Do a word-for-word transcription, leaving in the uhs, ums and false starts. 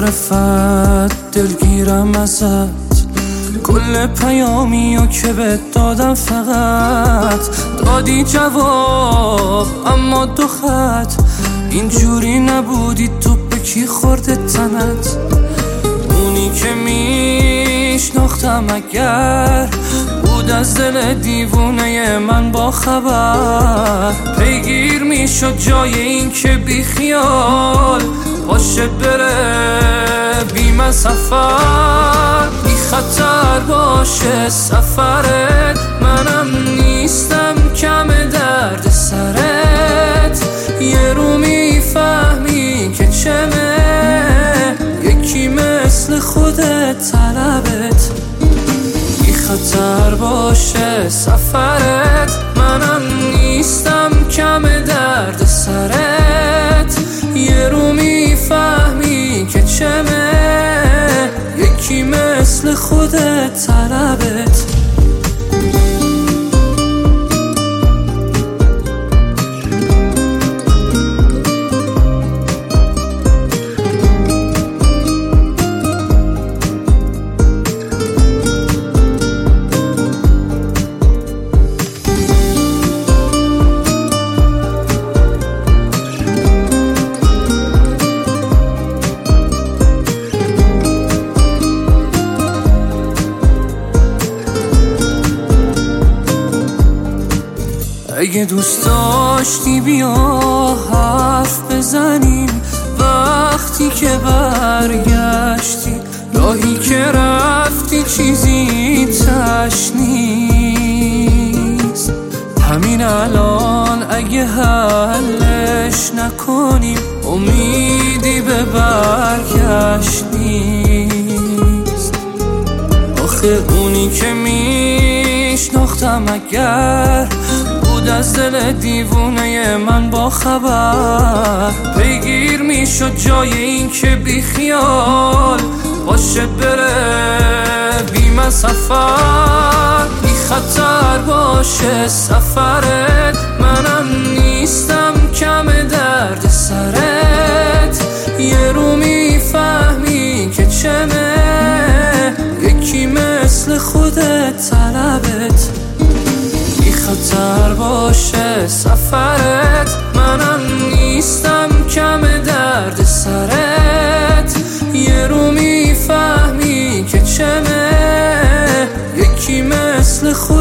صفت دلگیرم ازت، کل پیامیو که بهت دادم فقط دادی جواب، اما دو خط اینجوری نبودی. تو به کی خورده تنت؟ اونی که میشناختم اگر بود از دل دیوونه من با خبر، پیگیر میشد جای این که بی خیال باشه بره بی من سفر، بی خطر باشه سفرت. منم نیستم کم درد سرت، یه رو میفهمی که چمه یکی مثل خودت طلبت. بی خطر باشه سفرت، منم نیستم کم درد سرت، یه رو میفهمی که چمه یکی مثل خودت طلبت. اگه دوست داشتی بیا حرف بزنیم وقتی که برگشتی، راهی که رفتی چیزی تش نیست. همین الان اگه حلش نکنیم امیدی به برگشت نیست. آخه اونی که میشناختم اگر بود از دل دیوونه من با خبر، پیگیر میشد جای این که بی خیال باشه بره بی من سفر، بی خطر باشه سفرت. منم نیستم کم درد سرت، یه رو میفهمی که چمه یکی مثل خودت طلبت. بی خطر باشه سفرت، منم نیستم کم درد سرت، یه رو میفهمی که چمه یکی مثل خودت